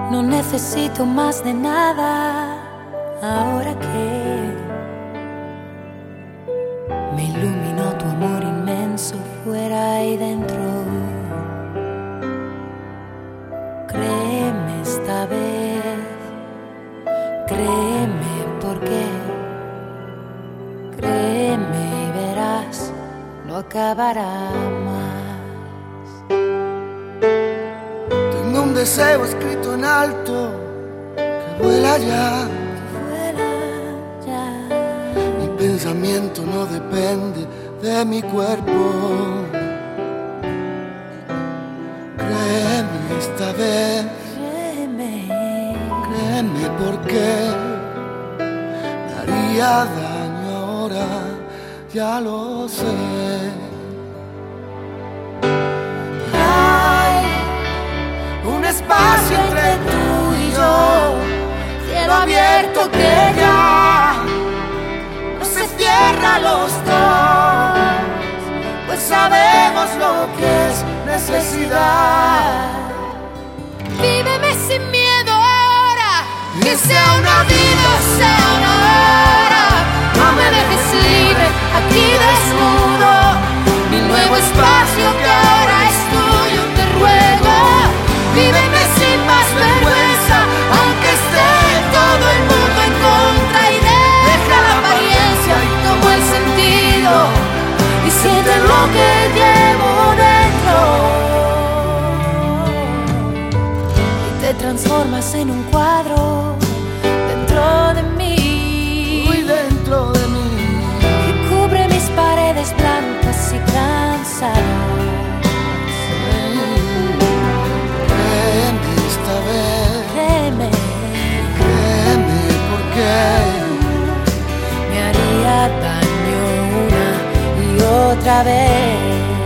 No necesito más de nada ahora que me iluminó tu amor inmenso fuera y dentro. Créeme esta vez, créeme porque créeme y verás, no acabará más. Tengo un deseo escrito en alto que vuela ya. Mi pensamiento no depende de mi cuerpo. Créeme esta vez, créeme porque me haría daño ahora, ya lo sé. Hay un espacio entre tú y yo, cielo abierto que ya no se cierra a los dos, pues sabemos lo que es necesidad. Víveme sin miedo ahora, Que sea una vida o sea una hora, no me dejes libre aquí desnudo. Mi nuevo espacio que ahora es tuyo, te ruego. Víveme sin más vergüenza, aunque esté todo el mundo en contra, y deja la apariencia y toma el sentido y siente lo que llevo dentro. Y te transformas en un cuadro dentro de mí, muy dentro de mí. y cubre mis paredes blancas y cansadas. Créeme esta vez, Créeme, créeme porque me haría daño una y otra vez.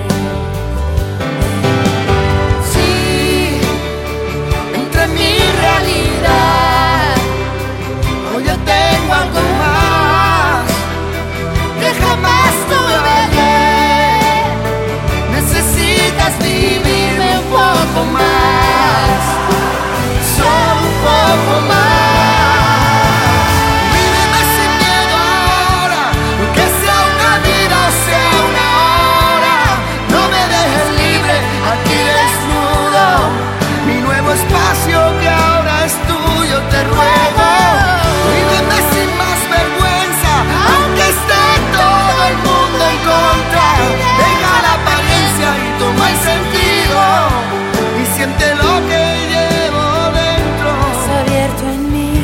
sí, entre mi realidad hoy yo tengo algo más que jamás tuve ayer. Necesitas vivirme un poco más, solo un poco más. Víveme sin miedo ahora, que sea una vida o sea una hora. No me dejes libre aquí desnudo. Mi nuevo espacio que ahora es tuyo, te ruego. Víveme sin más vergüenza, aunque esté todo el mundo en contra. Deja la apariencia y toma el sentido, y siente lo que llevo dentro. Has abierto en mí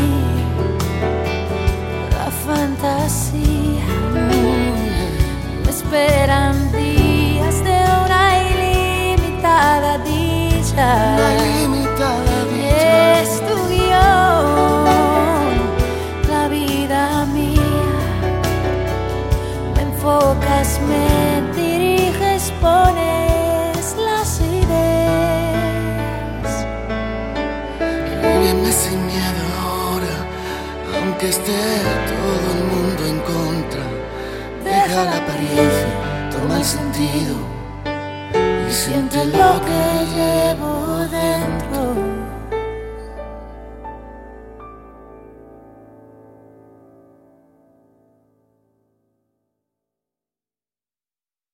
la fantasía. Me esperan días de una ilimitada dicha. Una ilimitada Y dicha. es tu guión, la vida mía. Me enfocas, me diriges, pones las ideas. Víveme sin miedo ahora, aunque esté todo el mundo en contra. Deja la apariencia, toma el sentido, y siente lo que llevo